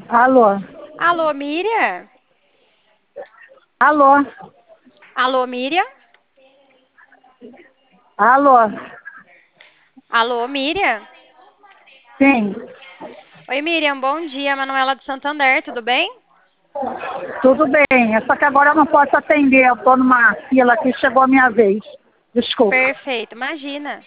Alô? Alô, Miriam? Alô? Alô, Miriam? Alô? Alô, Miriam? Sim, Oi, Miriam, bom dia. Manuela de Santander, tudo bem? tudo bem. É só que agora eu não posso atender. Eu estou numa fila aqui, chegou a minha vez. Desculpa. Perfeito, imagina.